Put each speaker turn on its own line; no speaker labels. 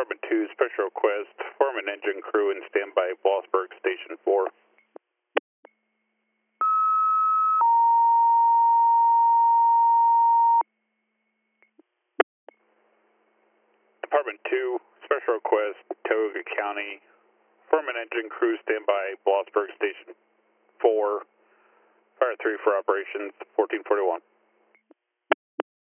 Department 2, special request, form an engine crew and standby Blossburg Station 4. Department 2, special request, Tioga County, form an engine crew standby Blossburg Station 4, Fire 3 for operations, 1441.